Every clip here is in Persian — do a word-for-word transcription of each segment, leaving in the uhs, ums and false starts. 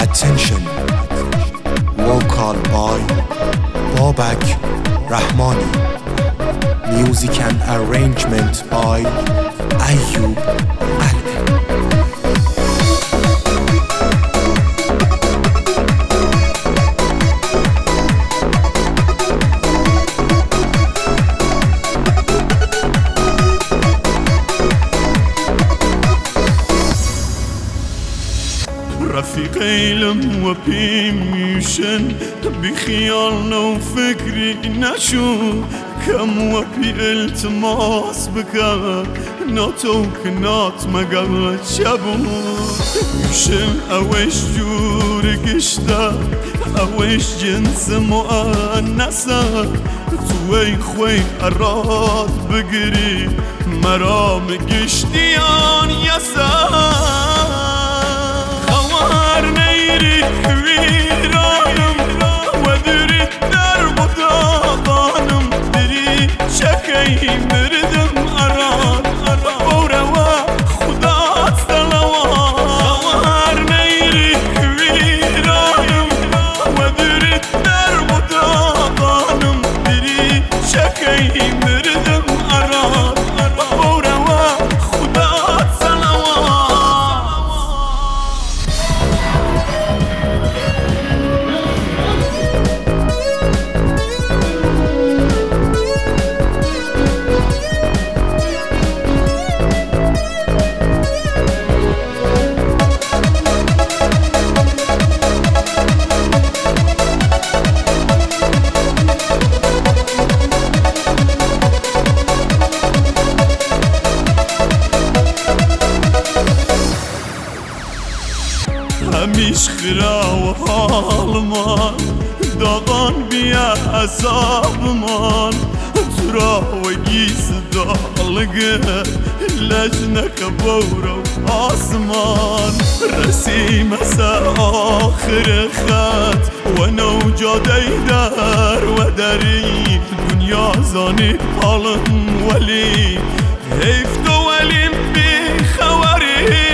Attention. Vocal by Babak Rahmani. Music and arrangement by Ayyub Qalbi. رفيقي لم وبيميشن بخيالنا وفكري نشو كم وبي التماس بك ناتوك نات مقال شبو يشن اوش جورك اشتا اوش جنس مؤنسة توي خوي اراد بقري مرام قشتيان يسا نيري ويرانم ودري درب داغانم دري شكي مردم أراد وروا خدات سلوات خوار نيري ويرانم ودري درب داغانم دري شكي مردم أراد وروا خدات سلوات همیش خرا و حالمان داغان بیا عذابمان ترا و گیس دالگه لجنك بورا آسمان رسيم آخر خط وانا وجادي دار وداري دنيا زاني حالم ولي هيف دولين بخواري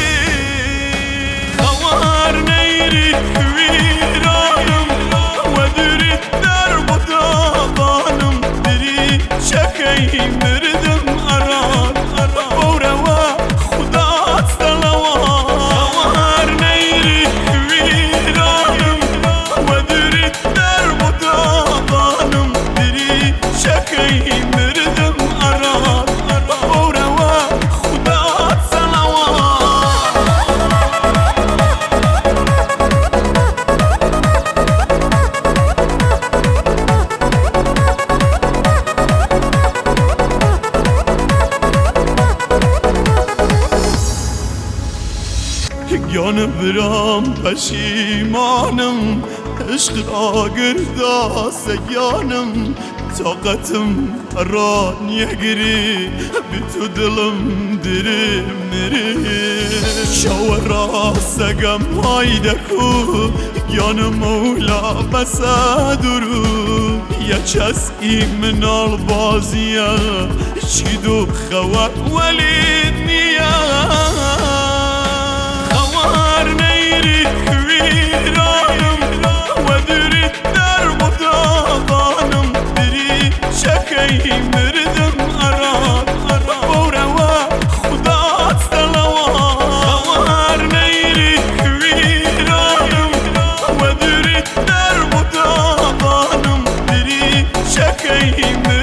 نيري ويرانم ودري درب داغانم دري شكي مردم أراد وروا خدات سلوات نيري ويرانم ودري درب داغانم دري شكي مردم أراد وروا خدات سلوات گیان برام پشیمانم عشق را گردا سیانم طاقتم را نیگری بی تو دلم دری مری شاورا سگم هایدکو گیان مولا بسادرو یا چس ایمنال بازیا چیدو خوار ولید نیا نيري ويرانم ودري درب داغانم دري شكي مردم أراد وروا خدات سلوات نيري ويرانم ودري درب داغانم دري شكي